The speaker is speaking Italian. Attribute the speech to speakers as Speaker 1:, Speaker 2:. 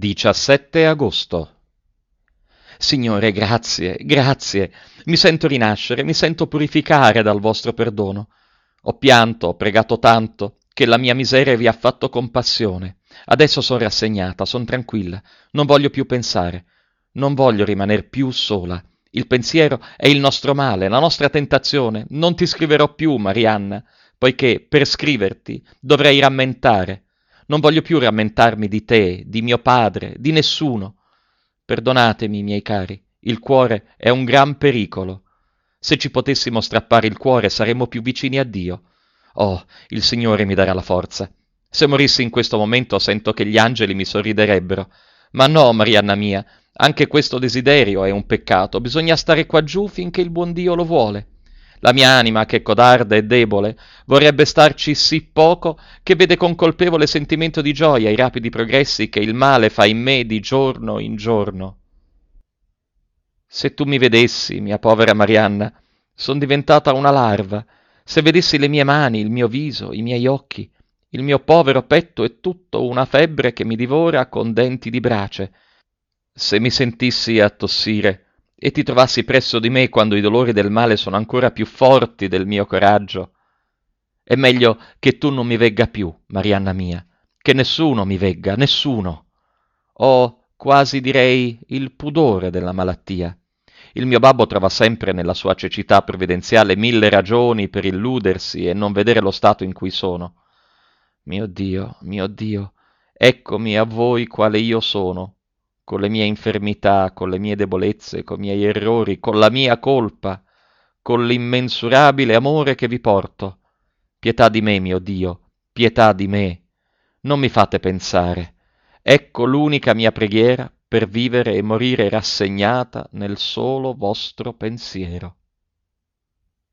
Speaker 1: 17 agosto. Signore, grazie, grazie. Mi sento rinascere, mi sento purificare dal vostro perdono. Ho pianto, ho pregato tanto, che la mia miseria vi ha fatto compassione. Adesso sono rassegnata, sono tranquilla, non voglio più pensare, non voglio rimaner più sola. Il pensiero è il nostro male, la nostra tentazione. Non ti scriverò più, Marianna, poiché per scriverti dovrei rammentare. Non voglio più rammentarmi di te, di mio padre, di nessuno. Perdonatemi, miei cari, il cuore è un gran pericolo. Se ci potessimo strappare il cuore saremmo più vicini a Dio. Oh, il Signore mi darà la forza. Se morissi in questo momento sento che gli angeli mi sorriderebbero. Ma no, Marianna mia, anche questo desiderio è un peccato. Bisogna stare qua giù finché il buon Dio lo vuole. La mia anima, che è codarda e debole, vorrebbe starci sì poco che vede con colpevole sentimento di gioia i rapidi progressi che il male fa in me di giorno in giorno. Se tu mi vedessi, mia povera Marianna, son diventata una larva. Se vedessi le mie mani, il mio viso, i miei occhi, il mio povero petto è tutto una febbre che mi divora con denti di brace. Se mi sentissi a tossire e ti trovassi presso di me quando i dolori del male sono ancora più forti del mio coraggio, è meglio che tu non mi vegga più, Marianna mia, che nessuno mi vegga, nessuno. Ho quasi direi il pudore della malattia. Il mio babbo trova sempre nella sua cecità provvidenziale 1000 ragioni per illudersi e non vedere lo stato in cui sono. Mio Dio, eccomi a voi quale io sono, con le mie infermità, con le mie debolezze, con i miei errori, con la mia colpa, con l'immensurabile amore che vi porto. Pietà di me, mio Dio, pietà di me. Non mi fate pensare. Ecco l'unica mia preghiera per vivere e morire rassegnata nel solo vostro pensiero.